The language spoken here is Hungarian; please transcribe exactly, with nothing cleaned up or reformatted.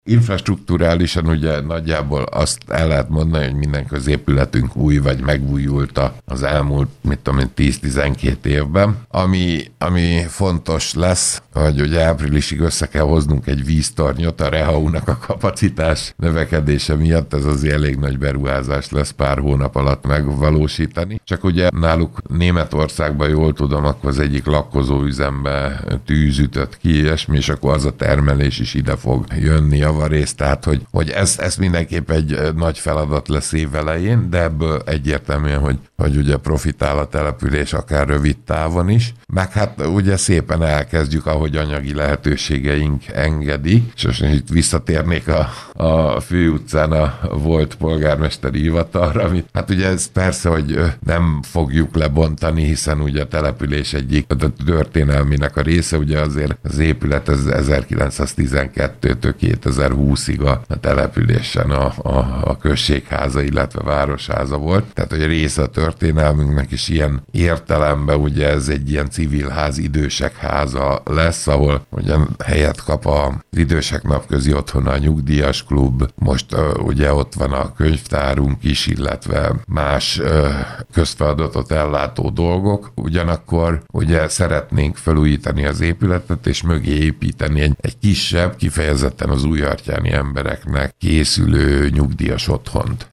Infrastrukturálisan ugye nagyjából azt el lehet mondani, hogy minden középületünk új vagy megújult az elmúlt, mit tudom én, tíz-tizenkét évben. Ami, ami fontos lesz, hogy ugye áprilisig össze kell hoznunk egy víztornyot a Rehau-nak a kapacitás növekedése miatt, ez azért elég nagy beruházás lesz pár hónap alatt megvalósítani. Csak ugye náluk Németországban, jól tudom, akkor az egyik lakkozóüzembe tűz ütött ki, ilyesmi, és akkor az a termelés is ide fog jönni javarészt, tehát hogy, hogy ez, ez mindenképp egy nagy feladat lesz évelején, de ebből egyértelműen, hogy, hogy ugye profitál a település akár rövid távon is, meg hát ugye szépen elkezdjük, ahogy anyagi lehetőségeink engedik, és most itt visszatérnék a, a főutcán a volt polgármesteri hivatalra, amit hát ugye ez persze, hogy nem fogjuk lebontani, hiszen ugye a település egyik a történelmének a része, ugye azért az épület az ezerkilencszáztizenkettőtől kétezer-húszig a, a településen a, a, a községháza, illetve városháza volt. Tehát, hogy a része a történelmünknek is ilyen értelemben ugye ez egy ilyen civilház, idősek háza lesz, ahol ugye helyet kap az idősek napközi otthona, a nyugdíjas klub, most uh, ugye ott van a könyvtárunk is, illetve más uh, közfeladatot ellátó dolgok. Ugyanakkor ugye szeretnénk felújítani az épületet, és mögé építeni egy, egy kisebb, kifejezetten az újhartyáni embereknek készülő nyugdíjas otthont.